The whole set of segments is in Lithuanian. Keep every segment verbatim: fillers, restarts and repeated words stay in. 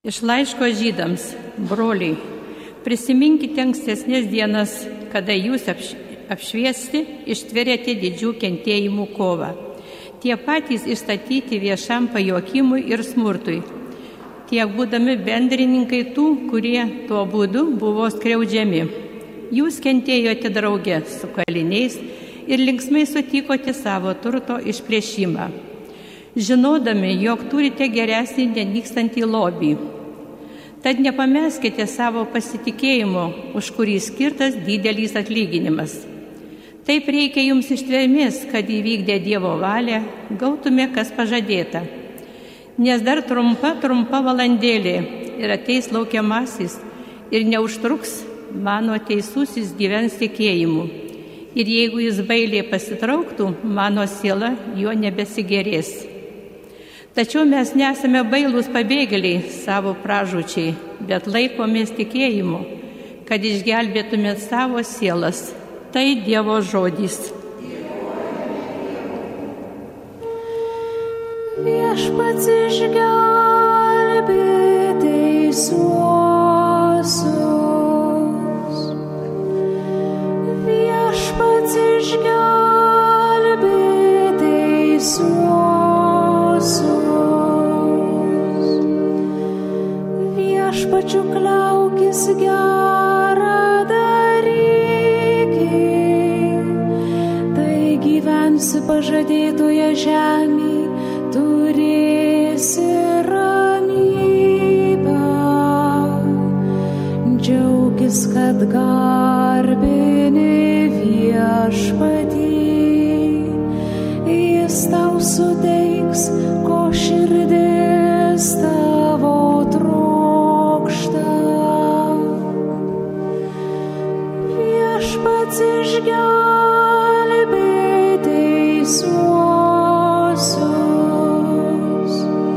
Iš laiško Žydams, broliai, prisiminkite ankstesnės dienas, kada jūs apšviesti ištverėte didžių kentėjimų kovą. Tie patys išstatyti viešam pajuokimui ir smurtui, tiek būdami bendrininkai tų, kurie tuo būdu buvo skriaudžiami. Jūs kentėjote drauge su kaliniais ir linksmai sutikote savo turto išplėšimą, žinodami, jog turite geresnį nenykstantį lobį. Tad nepameskite savo pasitikėjimo, už kurį skirtas didelis atlyginimas. Taip reikia jums ištvermės, kad įvykdę Dievo valią gautume, kas pažadėta. Nes dar trumpa, trumpa valandėlė ir ateis laukiamasis ir neužtruks mano teisusis gyvens tikėjimu. Ir jeigu jis bailiai pasitrauktų, mano siela jo nebesigerės. Tačiau mes nesame bailūs pabėgėliai savo pražūčiai, bet laikomės tikėjimu, kad išgelbėtumėt savo sielas. Tai Dievo žodis. Viešpats išgelbė teisuosius. Viešpats išgelbė teisuosius. Viešpačiu kliaukis gerą daryki, tai gyvensi pažadėtoje žemėje, turėsi ramybę. Džiaukis, kad garbini viešpatį, jis tau suteiks, ko širdis tavo trokšta. Viešpats išgelbė teisuosius.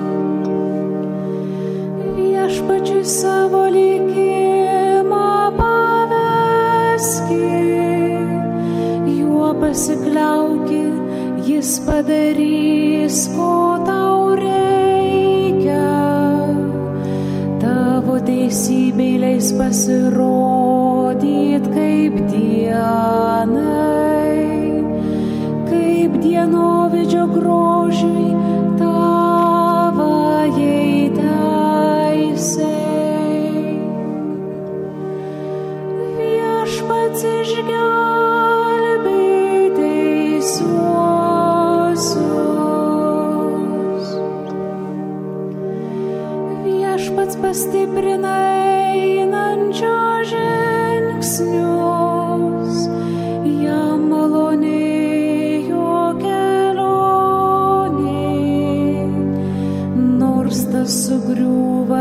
Viešpačiui savo likimą paveski, juo pasikliauki, jis padarys, ko tau reikia. Tavo teisybei leis pasirodyt kaip dienai, kaip dienovidžio grožiui tavajai teisei. Viešpats išgelbė teisuosius. Viešpats pastiprina einančio žingsnius, jam maloni jo kelionė, nors tas sugriūva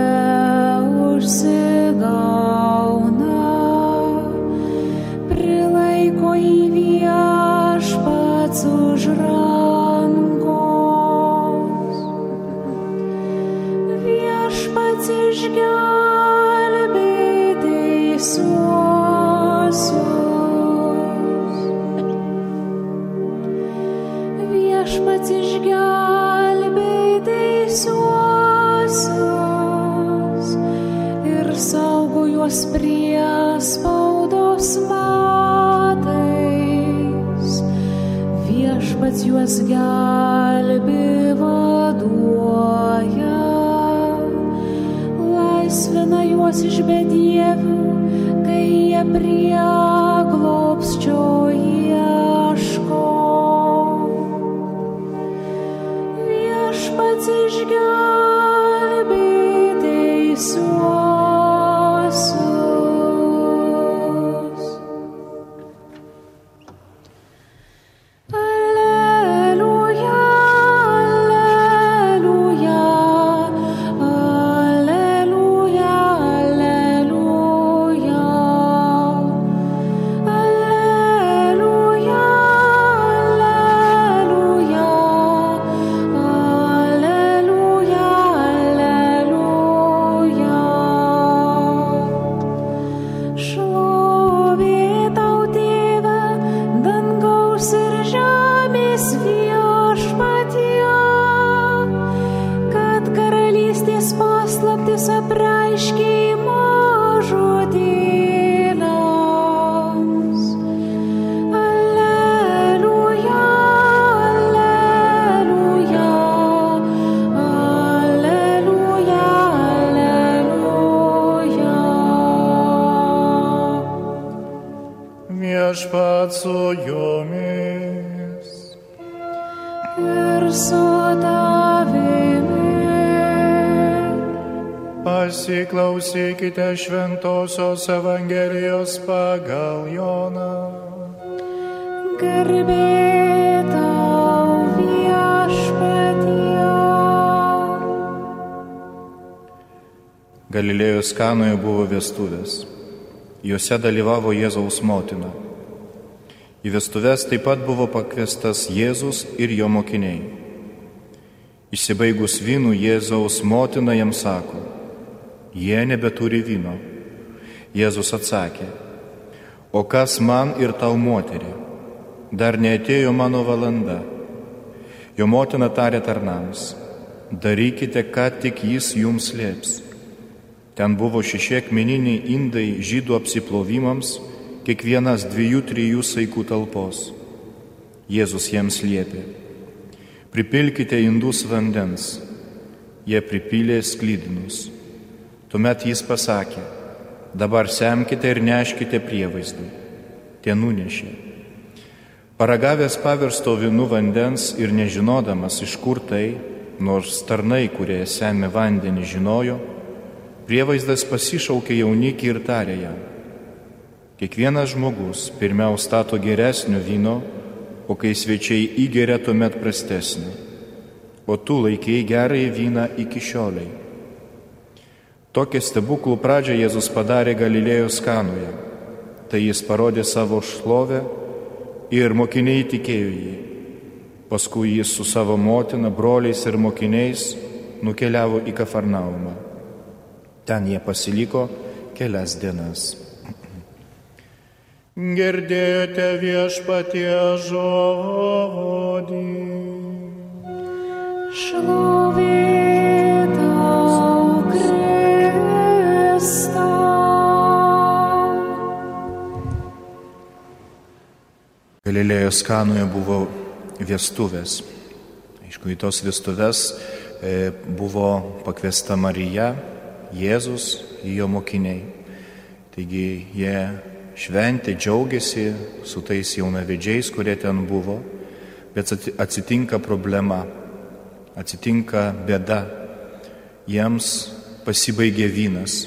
neužsigauna, prilaiko į viešpats už rankos. Viešpats išgelbė teisuosius. Viešpats išgelbė teisuosius ir saugo juos priespaudos metais. Viešpats juos gelbė, vaduoja, laisvina juos iš bedievių, kai jie prieglobsčio ieško. Viešpats išgelbė teisuosius. Alleluja, alleluja, alleluja, alleluja. paslaptis apreiškei mažutėliams. Alleluja, alleluja, alleluja, alleluja. Viešpats su jumis. Ir su tavimi. Pasiklausykite Šventosios Evangelijos pagal Joną. Garbė tau, Viešpatie. Galilėjos Kanoje buvo vestuvės. Juose dalyvavo Jėzaus motina. Į vestuves taip pat buvo pakviestas Jėzus ir jo mokiniai. Išsibaigus vynų, Jėzaus motina jam sako: jie nebeturi vyno. Jėzus atsakė: o kas man ir tau, moterie? Dar neatėjo mano valanda. Jo motina tarė tarnams: darykite, ką tik jis jums lieps. Ten buvo šeši akmeniniai indai žydų apsiplovimams, kiekvienas dviejų, trijų saikų talpos. Jėzus jiems liepė: pripilkite indus vandens. Jie pripylė sklydinus. Tuomet jis pasakė: dabar semkite ir neškite prievaizdui. Tie nunešė. Paragavęs pavirsto vynu vandens ir nežinodamas, iš kur tai, nors tarnai, kurie semė vandenį, žinojo, prievaizdas pasišaukė jaunikį ir tarė jam: kiekvienas žmogus pirmiau stato geresnio vyno, o kai svečiai įgeria, tuomet prastesnio. O tu laikei gerąjį vyną iki šioliai. Tokią stebuklų pradžią Jėzus padarė Galilėjos Kanoje. Tai jis parodė savo šlovę ir mokiniai tikėjo jį. Paskui jis su savo motina, broliais ir mokiniais nukeliavo į Kafarnaumą. Ten jie pasiliko kelias dienas. Girdėjote Viešpaties žodį. Šlovė tau, Kristau. Galilėjos Kanoje buvo vestuvės. Aišku, į tos vestuvės e, buvo pakviesta Marija, Jėzus ir jo mokiniai. Taigi jie šventė, džiaugiasi su tais jaunavedžiais, kurie ten buvo, bet atsitinka problema, atsitinka bėda. Jiems pasibaigė vynas.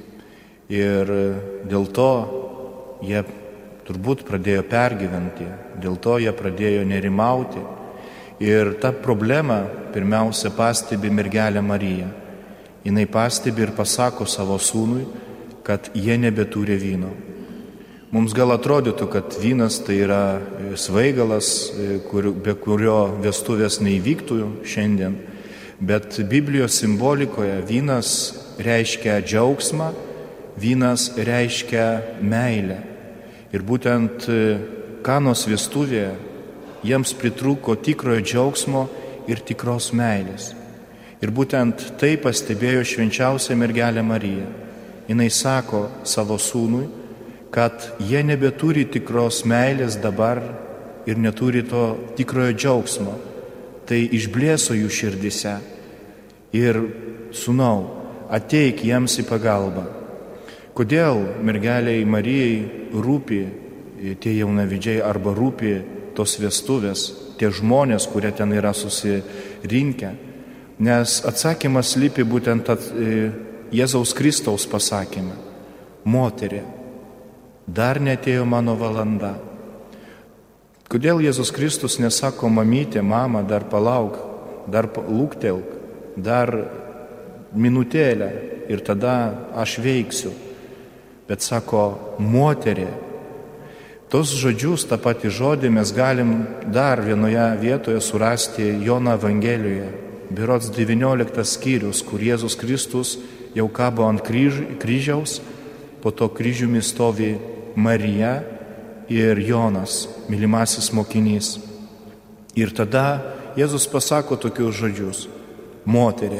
Ir dėl to jie turbūt pradėjo pergyventi, dėl to jie pradėjo nerimauti. Ir tą problemą pirmiausia pastebi mergelė Marija. Jinai pastebi ir pasako savo sūnui, kad jie nebeturi vyno. Mums gal atrodytų, kad vynas tai yra svaigalas, kur, be kurio vestuvės neįvyktų šiandien, bet Biblijos simbolikoje vynas reiškia džiaugsmą, vynas reiškia meilę. Ir būtent Kanos vestuvėje jiems pritrūko tikrojo džiaugsmo ir tikros meilės. Ir būtent tai pastebėjo švenčiausia mergelė Marija. Jinai sako savo sūnui, kad jie nebeturi tikros meilės dabar ir neturi to tikrojo džiaugsmo. Tai išblėso jų širdise. Ir sūnau, ateik jiems į pagalbą. Kodėl mergeliai Marijai rūpi tie jaunavedžiai arba rūpi tos vestuvės, tie žmonės, kurie ten yra susirinkę? Nes atsakymas slypi būtent at, e, Jėzaus Kristaus pasakymą: moterie, dar neatėjo mano valanda. Kodėl Jėzus Kristus nesako: mamytė, mama, dar palauk, dar lūktelk, dar minutėlę ir tada aš veiksiu. Bet sako: moterie. Tos žodžius, tą patį žodį mes galim dar vienoje vietoje surasti Jono Evangelijoje, berods devynioliktas skyrius, kur Jėzus Kristus jau kabo ant kryž, kryžiaus, po to kryžiumi stovi Marija ir Jonas, mylimasis mokinys. Ir tada Jėzus pasako tokius žodžius: moterie,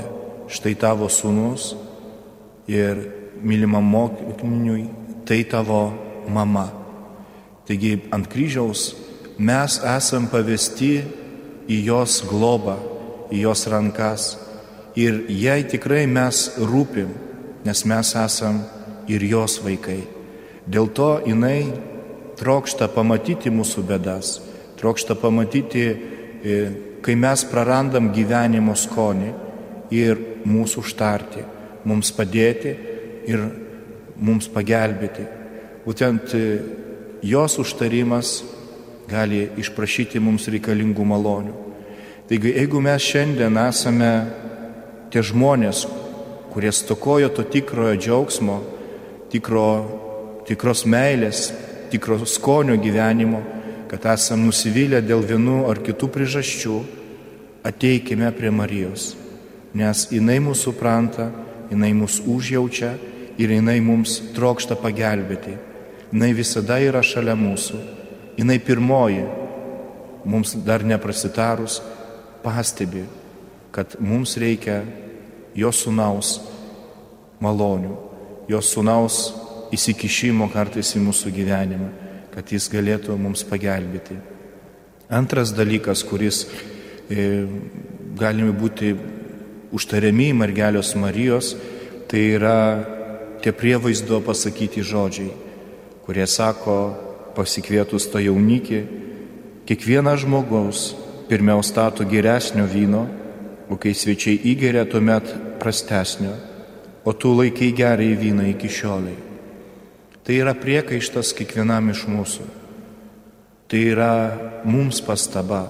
štai tavo sūnus ir mylimam mokiniui, tai tavo mama. Taigi ant kryžiaus mes esam pavesti į jos globą, į jos rankas ir jai tikrai mes rūpim, nes mes esam ir jos vaikai. Dėl to jinai trokšta pamatyti mūsų bėdas, trokšta pamatyti, kai mes prarandam gyvenimo skonį ir mūsų užtarti, mums padėti ir mums pagelbėti. Būtent jos užtarimas gali išprašyti mums reikalingų malonių. Taigi, jeigu mes šiandien esame tie žmonės, kurie stokojo to tikrojo džiaugsmo, tikro, tikros meilės, tikro skonio gyvenimo, kad esam nusivylę dėl vienų ar kitų priežasčių, ateikime prie Marijos, nes jinai mūsų supranta, jinai mūsų užjaučia ir jinai mums trokšta pagelbėti. Jinai visada yra šalia mūsų, jinai pirmoji, mums dar neprasitarus, pastebi, kad mums reikia jos sūnaus malonių, jos sūnaus įsikišimo kartais į mūsų gyvenimą, kad jis galėtų mums pagelbėti. Antras dalykas, kuris e, galime būti užtariami į mergelės Marijos, tai yra tie prievaizdo pasakyti žodžiai, kurie sako, pasikvietus tą jaunikį, kiekvienas žmogaus pirmiau stato geresnio vyno, o kai svečiai įgeria, tuomet prastesnio, o tu laikai gerąjį vyną iki šioliai. Tai yra priekaištas kiekvienam iš mūsų. Tai yra mums pastaba,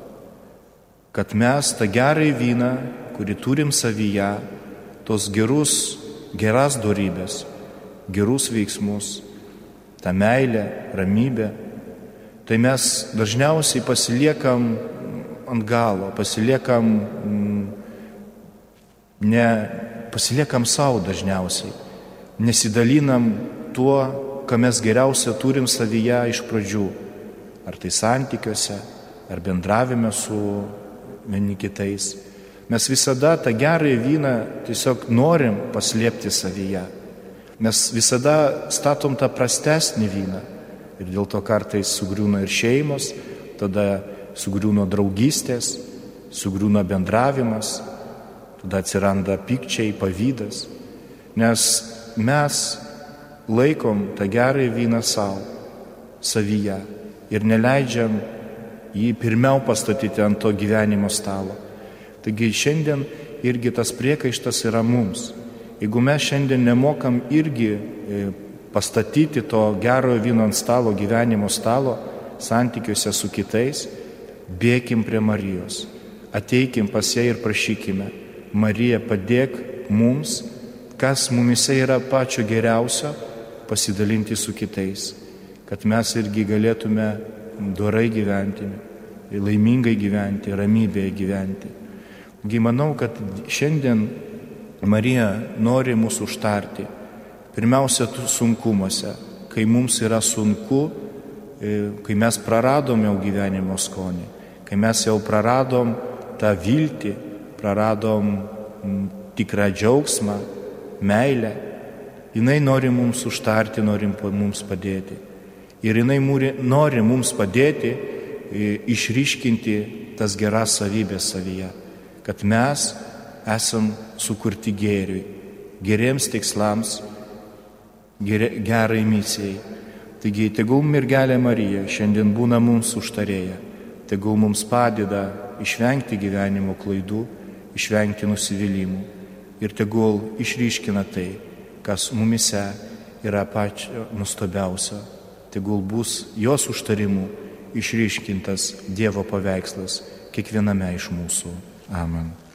kad mes tą gerąjį vyną, kurį turim savyje, tos gerus, geras dorybės, gerus veiksmus, tą meilę, ramybę, tai mes dažniausiai pasiliekam ant galo, pasiliekam, ne, pasiliekam savo dažniausiai, nesidalinam tuo, ką mes geriausia turim savyje iš pradžių, ar tai santykiuose, ar bendravime su vieni kitais. Mes visada tą gerąjį vyną tiesiog norim paslėpti savyje. Mes visada statom tą prastesnį vyną ir dėl to kartais sugriūna ir šeimos, tada sugriūna draugystės, sugriūna bendravimas, tada atsiranda pykčiai, pavydas, nes mes laikom tą gerąjį vyną savo, savyje ir neleidžiam jį pirmiau pastatyti ant to gyvenimo stalo. Taigi šiandien irgi tas priekaištas yra mums. Jeigu mes šiandien nemokam irgi pastatyti to gerojo vyno ant stalo, gyvenimo stalo, santykiuose su kitais, bėkim prie Marijos, ateikim pas ją ir prašykime, Marija, padėk mums, kas mumise yra pačio geriausio, pasidalinti su kitais, kad mes irgi galėtume dorai gyventi, laimingai gyventi, ramybėje gyventi. Taigi manau, kad šiandien Marija nori mūsų užtarti, pirmiausia, sunkumuose, kai mums yra sunku, kai mes praradom jau gyvenimo skonį, kai mes jau praradom tą viltį, praradom tikrą džiaugsmą, meilę, jinai nori mums užtarti, nori mums padėti. Ir jinai nori mums padėti išryškinti tas geras savybės savyje, kad mes esam sukurti gėriui, geriems tikslams, gerai misijai. Taigi, tegul mergelė Marija šiandien būna mums užtarėja, tegul mums padeda išvengti gyvenimo klaidų, išvengti nusivylimų ir tegul išryškina tai, kas mumise yra pačio nuostabiausio. Tegul bus jos užtarimų išryškintas Dievo paveikslas kiekviename iš mūsų. Amen.